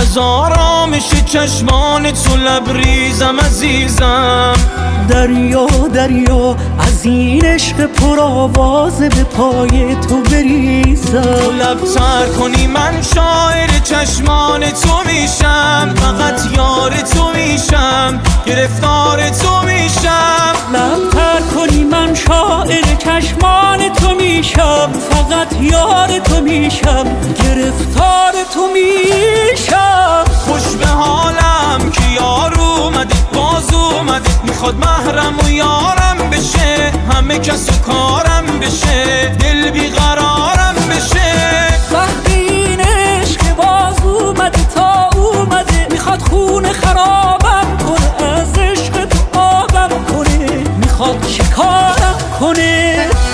از آرامش چشمان تو لبریزم عزیزم. دریا دریا از این عشق پرآوازه به پای تو بریزم. تو لبتر کنی من شاعر چشمان تو میشم، فقط یار تو میشم، گرفتار تو میشم. لبتر کنی من شاعر چشمان تو میشم، فقط یار تو میشم، گرفتار تو میشم. خوش به حالم که یار اومده، باز اومده، میخواد محرم و یارم بشه، همه کس و کارم بشه، دل بیقرارم بشه. وقتی این عشق باز اومده تا اومده، میخواد خون خرابم کنه، از عشق تو آبم کنه، میخواد شکارم کنه.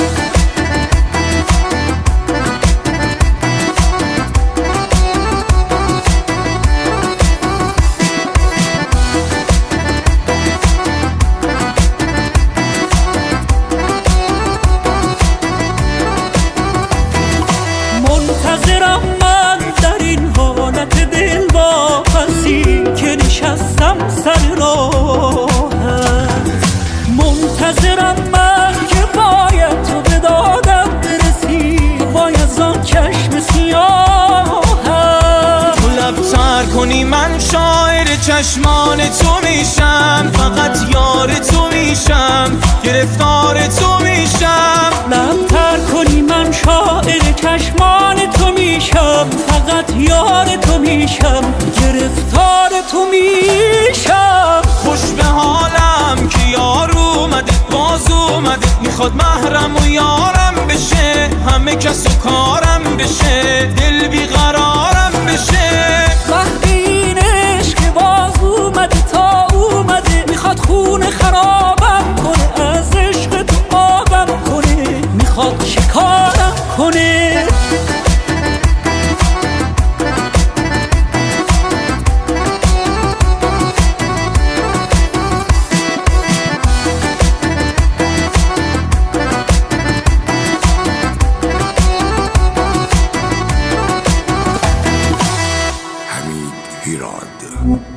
منتظرم من در این حالت دل واپسی که نشستم سر راهت. منتظرم من که باید تو به دادم برسی، وای از آن چشم سیاهت. تو لبتر کنی من شاعر چشمان تو میشم، فقط یار تو میشم، گرفتار تو میشم. لبتر کنی من شاعر چشمان تو میشم، فقط یار تو میشم، گرفتار تو میشم. خوش به حالم که یار اومده، باز اومده، میخواد محرم و یارم بشه، همه کس و کارم بشه، دل بیقرارم بشه. وقتی این عشق باز اومده تا اومده، میخواد خون خرابم کنه، از عشق تو آبم کنه، میخواد شکارم کنه. حمید هیراد.